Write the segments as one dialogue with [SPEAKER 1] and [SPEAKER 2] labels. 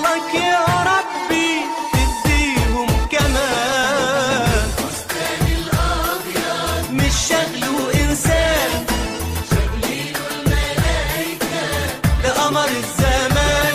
[SPEAKER 1] فضلك يا ربي تديهم كمان.
[SPEAKER 2] الفستان الأبيض
[SPEAKER 1] مش شغله إنسان،
[SPEAKER 2] شغلينه الملايكة
[SPEAKER 1] لقمر الزمان.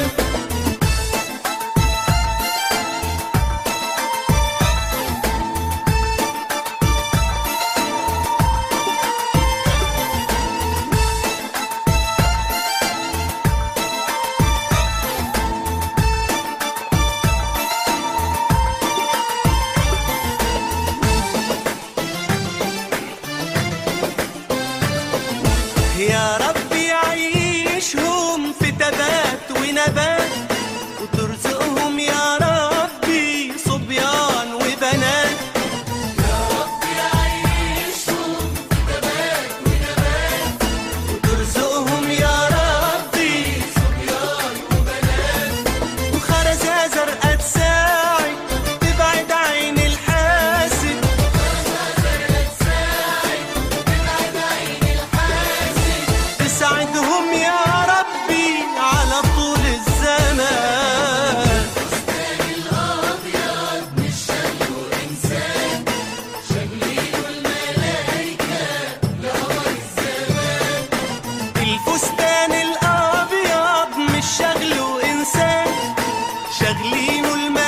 [SPEAKER 1] يا ربي عيشهم في تبات ونبات، وترزقهم يا ربي صبيان وبنات.
[SPEAKER 2] يا رب يعيشهم في تبات ونبات،
[SPEAKER 1] وترزقهم يا ربي
[SPEAKER 2] صبيان وبنات.
[SPEAKER 1] وخرزة زرقاء تساعد تبعد عين الحاسد. تساعدهم يا ربي على طول الزمان.
[SPEAKER 2] الفستان الأبيض مش شغله إنسان، شغلينه الملايكة لقمر الزمان.
[SPEAKER 1] الفستان الأبيض مش شغله إنسان، شغلينه الملايكة